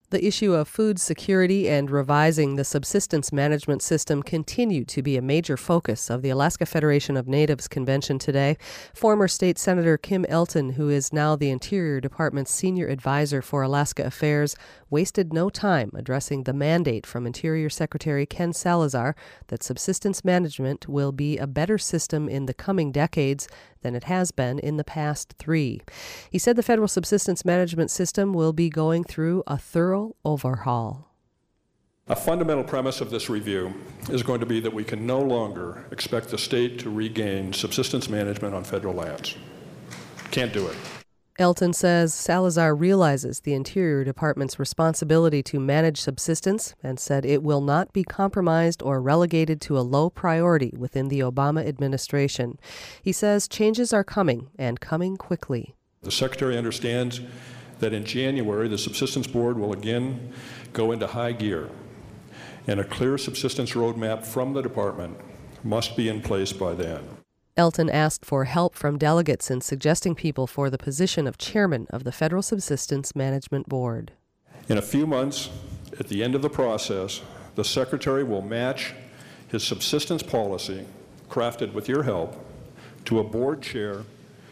The issue of food security and revising the subsistence management system continue to be a major focus of the Alaska Federation of Natives Convention today. Former State Senator Kim Elton, who is now the Interior Department's senior advisor for Alaska Affairs, wasted no time addressing the mandate from Interior Secretary Ken Salazar that subsistence management will be a better system in the coming decades than it has been in the past 3. He said the federal subsistence management system will be going through a thorough overhaul. A fundamental premise of this review is going to be that we can no longer expect the state to regain subsistence management on federal lands. Can't do it. Elton says Salazar realizes the Interior Department's responsibility to manage subsistence and said it will not be compromised or relegated to a low priority within the Obama administration. He says changes are coming and coming quickly. The Secretary understands that in January, the Subsistence Board will again go into high gear, and a clear subsistence roadmap from the Department must be in place by then. Elton asked for help from delegates in suggesting people for the position of chairman of the Federal Subsistence Management Board. In a few months, at the end of the process, the Secretary will match his subsistence policy, crafted with your help, to a board chair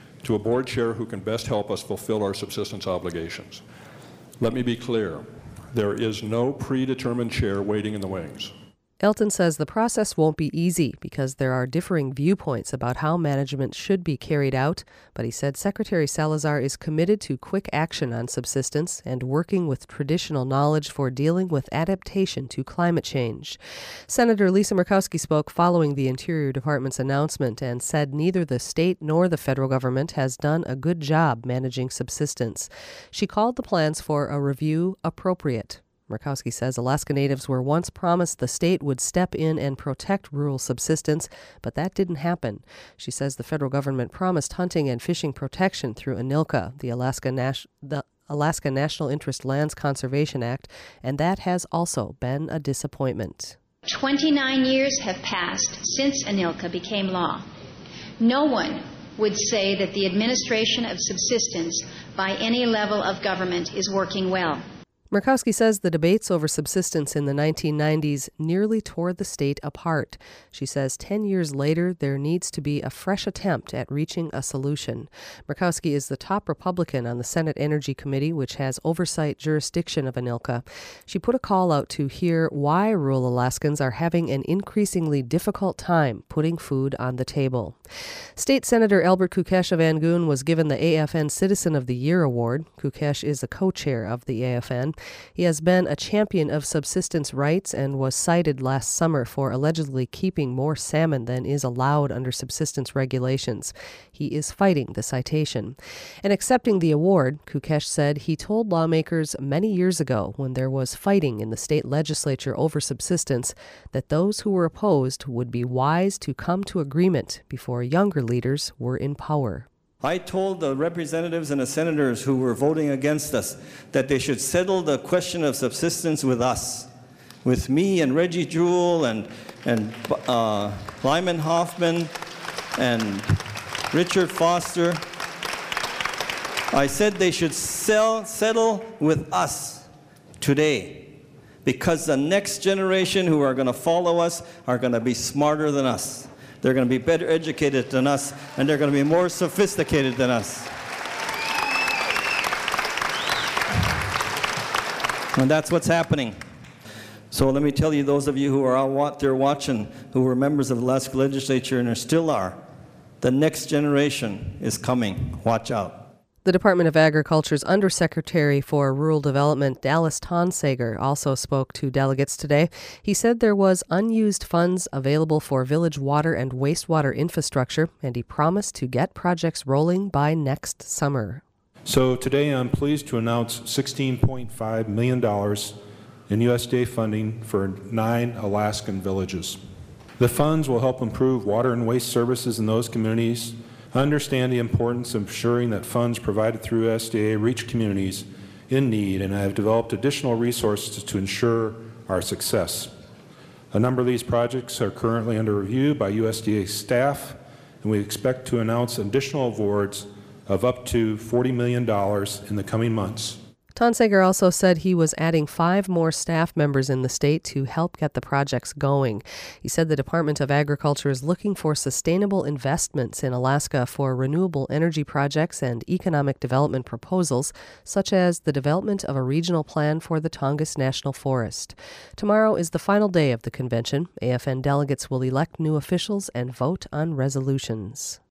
who can best help us fulfill our subsistence obligations. Let me be clear, there is no predetermined chair waiting in the wings. Elton says the process won't be easy because there are differing viewpoints about how management should be carried out, but he said Secretary Salazar is committed to quick action on subsistence and working with traditional knowledge for dealing with adaptation to climate change. Senator Lisa Murkowski spoke following the Interior Department's announcement and said neither the state nor the federal government has done a good job managing subsistence. She called the plans for a review appropriate. Murkowski says Alaska Natives were once promised the state would step in and protect rural subsistence, but that didn't happen. She says the federal government promised hunting and fishing protection through ANILCA, the Alaska National Interest Lands Conservation Act, and that has also been a disappointment. 29 years have passed since ANILCA became law. No one would say that the administration of subsistence by any level of government is working well. Murkowski says the debates over subsistence in the 1990s nearly tore the state apart. She says 10 years later, there needs to be a fresh attempt at reaching a solution. Murkowski is the top Republican on the Senate Energy Committee, which has oversight jurisdiction of ANILCA. She put a call out to hear why rural Alaskans are having an increasingly difficult time putting food on the table. State Senator Albert Kukesh of Angoon was given the AFN Citizen of the Year Award. Kukesh is a co-chair of the AFN. He has been a champion of subsistence rights and was cited last summer for allegedly keeping more salmon than is allowed under subsistence regulations. He is fighting the citation. And accepting the award, Kukesh said he told lawmakers many years ago when there was fighting in the state legislature over subsistence that those who were opposed would be wise to come to agreement before younger leaders were in power. I told the representatives and the senators who were voting against us that they should settle the question of subsistence with us, with me and Reggie Jewell and Lyman Hoffman and Richard Foster. I said they should settle with us today because the next generation who are going to follow us are going to be smarter than us. They're going to be better educated than us, and they're going to be more sophisticated than us. And that's what's happening. So let me tell you, those of you who are out there watching, who were members of the Alaska Legislature and still are, the next generation is coming. Watch out. The Department of Agriculture's Undersecretary for Rural Development, Dallas Tonsager, also spoke to delegates today. He said there was unused funds available for village water and wastewater infrastructure, and he promised to get projects rolling by next summer. So today I'm pleased to announce $16.5 million in USDA funding for 9 Alaskan villages. The funds will help improve water and waste services in those communities. I understand the importance of ensuring that funds provided through USDA reach communities in need, and I have developed additional resources to ensure our success. A number of these projects are currently under review by USDA staff, and we expect to announce additional awards of up to $40 million in the coming months. Tonsager also said he was adding 5 more staff members in the state to help get the projects going. He said the Department of Agriculture is looking for sustainable investments in Alaska for renewable energy projects and economic development proposals, such as the development of a regional plan for the Tongass National Forest. Tomorrow is the final day of the convention. AFN delegates will elect new officials and vote on resolutions.